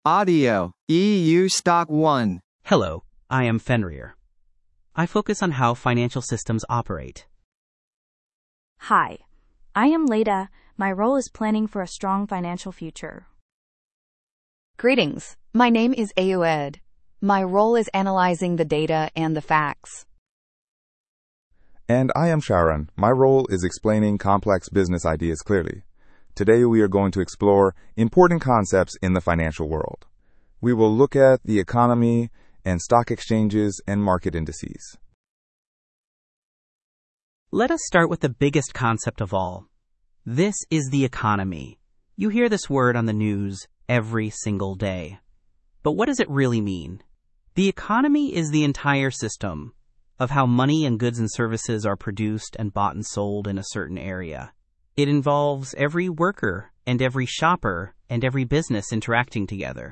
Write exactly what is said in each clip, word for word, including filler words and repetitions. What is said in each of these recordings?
Audio, E U Stock one. Hello, I am Fenrir. I focus on how financial systems operate. Hi, I am Leda. My role is planning for a strong financial future. Greetings, my name is Ayoed. My role is analyzing the data and the facts. And I am Sharon. My role is explaining complex business ideas clearly. Today we are going to explore important concepts in the financial world. We will look at the economy and stock exchanges and market indices. Let us start with the biggest concept of all. This is the economy. You hear this word on the news every single day. But what does it really mean? The economy is the entire system of how money and goods and services are produced and bought and sold in a certain area. It involves every worker and every shopper and every business interacting together.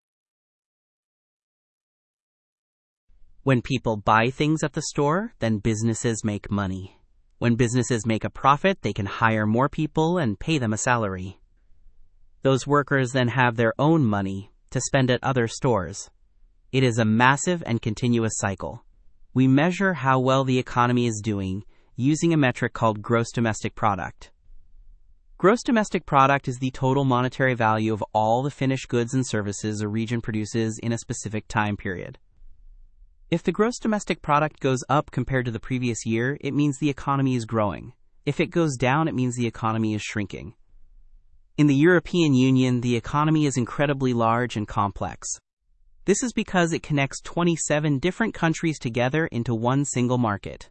When people buy things at the store, then businesses make money. When businesses make a profit, they can hire more people and pay them a salary. Those workers then have their own money to spend at other stores. It is a massive and continuous cycle. We measure how well the economy is doing using a metric called gross domestic product. Gross domestic product is the total monetary value of all the finished goods and services a region produces in a specific time period. If the gross domestic product goes up compared to the previous year, it means the economy is growing. If it goes down, it means the economy is shrinking. In the European Union, the economy is incredibly large and complex. This is because it connects twenty-seven different countries together into one single market.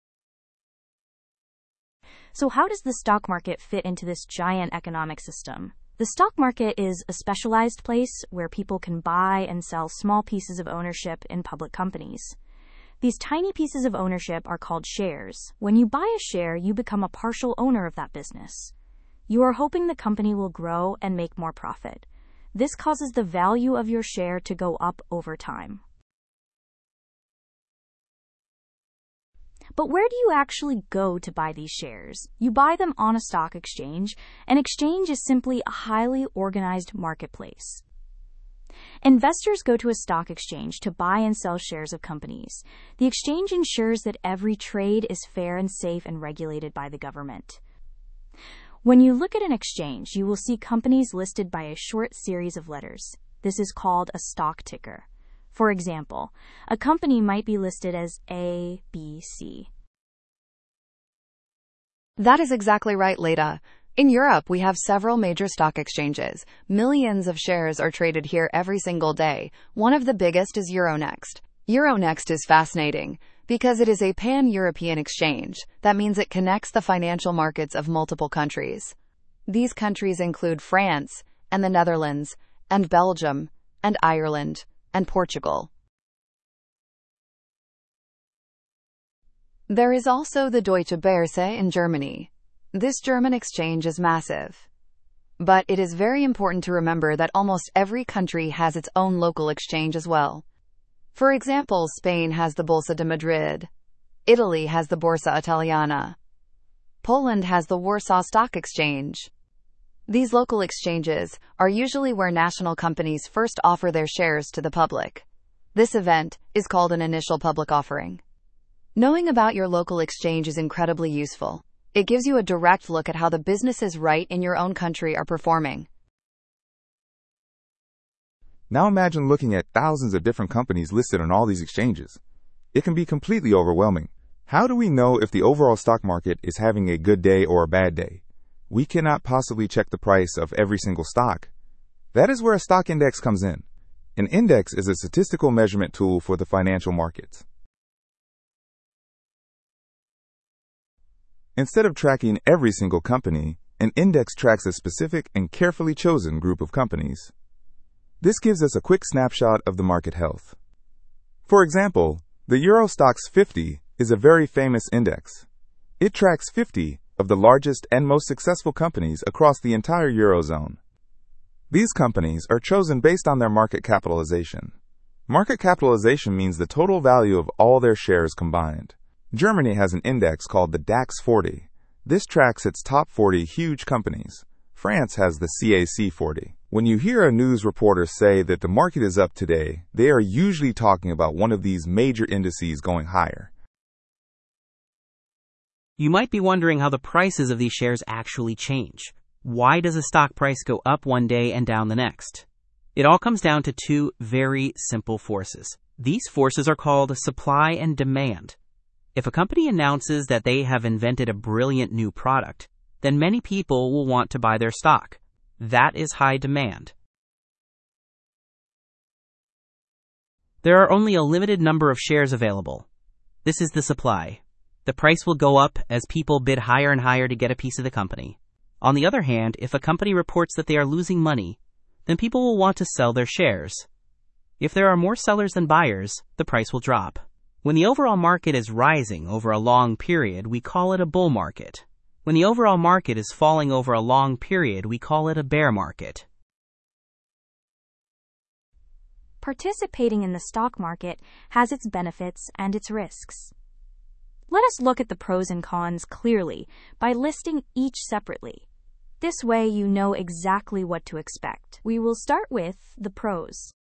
So how does the stock market fit into this giant economic system? The stock market is a specialized place where people can buy and sell small pieces of ownership in public companies. These tiny pieces of ownership are called shares. When you buy a share, you become a partial owner of that business. You are hoping the company will grow and make more profit. This causes the value of your share to go up over time. But where do you actually go to buy these shares? You buy them on a stock exchange. An exchange is simply a highly organized marketplace. Investors go to a stock exchange to buy and sell shares of companies. The exchange ensures that every trade is fair and safe and regulated by the government. When you look at an exchange, you will see companies listed by a short series of letters. This is called a stock ticker. For example, a company might be listed as A, B, C. That is exactly right, Leda. In Europe, we have several major stock exchanges. Millions of shares are traded here every single day. One of the biggest is Euronext. Euronext is fascinating because it is a pan-European exchange. That means it connects the financial markets of multiple countries. These countries include France, and the Netherlands, and Belgium, and Ireland, and Portugal. There is also the Deutsche Börse in Germany. This German exchange is massive. But it is very important to remember that almost every country has its own local exchange as well. For example, Spain has the Bolsa de Madrid. Italy has the Borsa Italiana. Poland has the Warsaw Stock Exchange. These local exchanges are usually where national companies first offer their shares to the public. This event is called an initial public offering. Knowing about your local exchange is incredibly useful. It gives you a direct look at how the businesses right in your own country are performing. Now imagine looking at thousands of different companies listed on all these exchanges. It can be completely overwhelming. How do we know if the overall stock market is having a good day or a bad day? We cannot possibly check the price of every single stock. That is where a stock index comes in. An index is a statistical measurement tool for the financial markets. Instead of tracking every single company, an index tracks a specific and carefully chosen group of companies. This gives us a quick snapshot of the market health. For example, the Euro Stoxx fifty is a very famous index. It tracks fifty of the largest and most successful companies across the entire Eurozone. These companies are chosen based on their market capitalization. Market capitalization means the total value of all their shares combined. Germany has an index called the DAX forty. This tracks its top forty huge companies. France has the C A C forty. When you hear a news reporter say that the market is up today, they are usually talking about one of these major indices going higher. You might be wondering how the prices of these shares actually change. Why does a stock price go up one day and down the next? It all comes down to two very simple forces. These forces are called supply and demand. If a company announces that they have invented a brilliant new product, then many people will want to buy their stock. That is high demand. There are only a limited number of shares available. This is the supply. The price will go up as people bid higher and higher to get a piece of the company. On the other hand, if a company reports that they are losing money, then people will want to sell their shares. If there are more sellers than buyers, the price will drop. When the overall market is rising over a long period, we call it a bull market. When the overall market is falling over a long period, we call it a bear market. Participating in the stock market has its benefits and its risks. Let us look at the pros and cons clearly by listing each separately. This way you know exactly what to expect. We will start with the pros.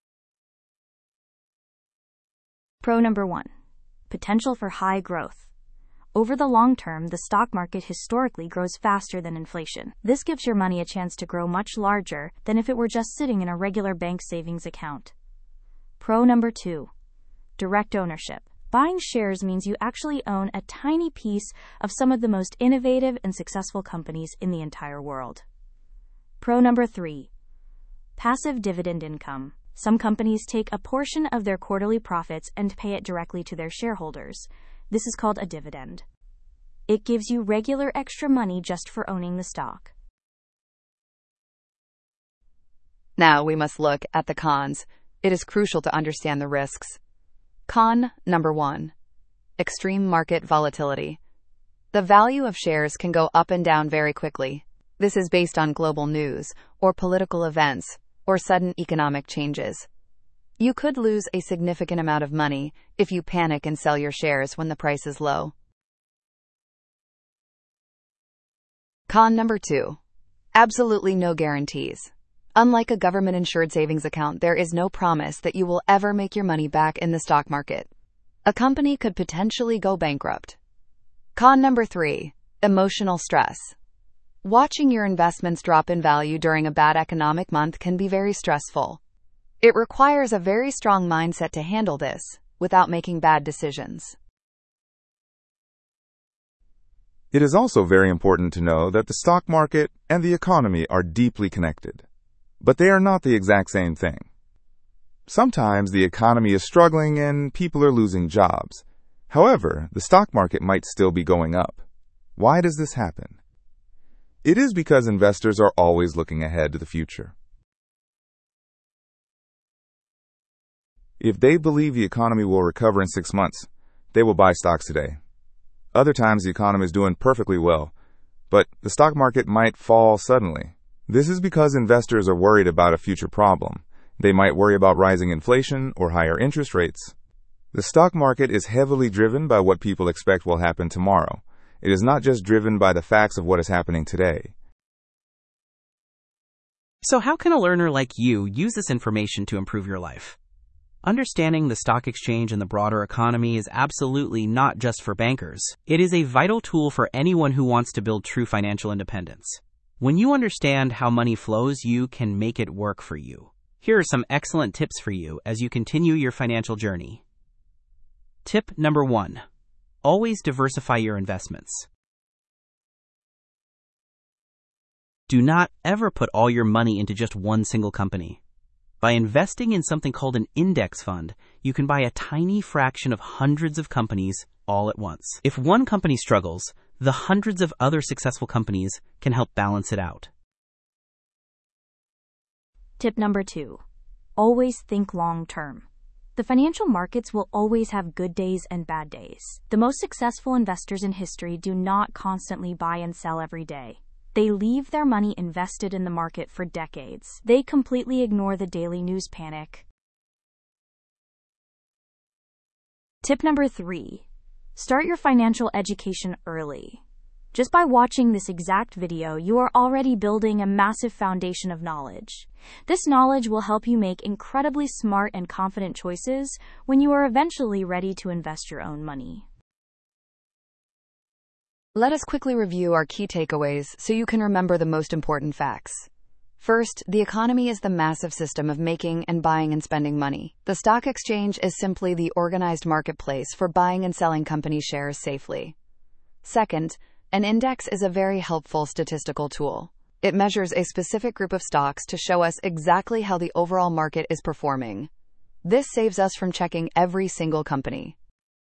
Pro number one, potential for high growth. Over the long term, the stock market historically grows faster than inflation. This gives your money a chance to grow much larger than if it were just sitting in a regular bank savings account. Pro number two, direct ownership. Buying shares means you actually own a tiny piece of some of the most innovative and successful companies in the entire world. Pro number three, passive dividend income. Some companies take a portion of their quarterly profits and pay it directly to their shareholders. This is called a dividend. It gives you regular extra money just for owning the stock. Now we must look at the cons. It is crucial to understand the risks. Con number one, extreme market volatility. The value of shares can go up and down very quickly. This is based on global news, or political events, or sudden economic changes. You could lose a significant amount of money if you panic and sell your shares when the price is low. Con number two, absolutely no guarantees. Unlike a government-insured savings account, there is no promise that you will ever make your money back in the stock market. A company could potentially go bankrupt. Con number three, emotional stress. Watching your investments drop in value during a bad economic month can be very stressful. It requires a very strong mindset to handle this without making bad decisions. It is also very important to know that the stock market and the economy are deeply connected, but they are not the exact same thing. Sometimes the economy is struggling and people are losing jobs. However, the stock market might still be going up. Why does this happen? It is because investors are always looking ahead to the future. If they believe the economy will recover in six months, they will buy stocks today. Other times the economy is doing perfectly well, but the stock market might fall suddenly. This is because investors are worried about a future problem. They might worry about rising inflation or higher interest rates. The stock market is heavily driven by what people expect will happen tomorrow. It is not just driven by the facts of what is happening today. So how can a learner like you use this information to improve your life? Understanding the stock exchange and the broader economy is absolutely not just for bankers. It is a vital tool for anyone who wants to build true financial independence. When you understand how money flows, you can make it work for you. Here are some excellent tips for you as you continue your financial journey. Tip number one, always diversify your investments. Do not ever put all your money into just one single company. By investing in something called an index fund, you can buy a tiny fraction of hundreds of companies all at once. If one company struggles, the hundreds of other successful companies can help balance it out. Tip number two, always think long term. The financial markets will always have good days and bad days. The most successful investors in history do not constantly buy and sell every day. They leave their money invested in the market for decades. They completely ignore the daily news panic. Tip number three, start your financial education early. Just by watching this exact video, you are already building a massive foundation of knowledge. This knowledge will help you make incredibly smart and confident choices when you are eventually ready to invest your own money. Let us quickly review our key takeaways so you can remember the most important facts. First, the economy is the massive system of making and buying and spending money. The stock exchange is simply the organized marketplace for buying and selling company shares safely. Second, an index is a very helpful statistical tool. It measures a specific group of stocks to show us exactly how the overall market is performing. This saves us from checking every single company.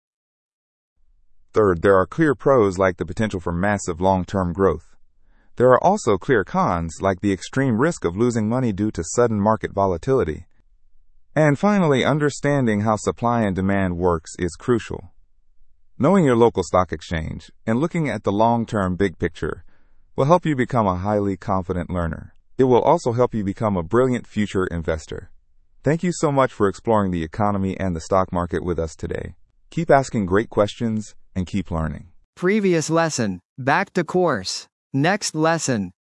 Third, there are clear pros like the potential for massive long-term growth. There are also clear cons like the extreme risk of losing money due to sudden market volatility. And finally, understanding how supply and demand works is crucial. Knowing your local stock exchange and looking at the long-term big picture will help you become a highly confident learner. It will also help you become a brilliant future investor. Thank you so much for exploring the economy and the stock market with us today. Keep asking great questions and keep learning. Previous lesson. Back to course. Next lesson.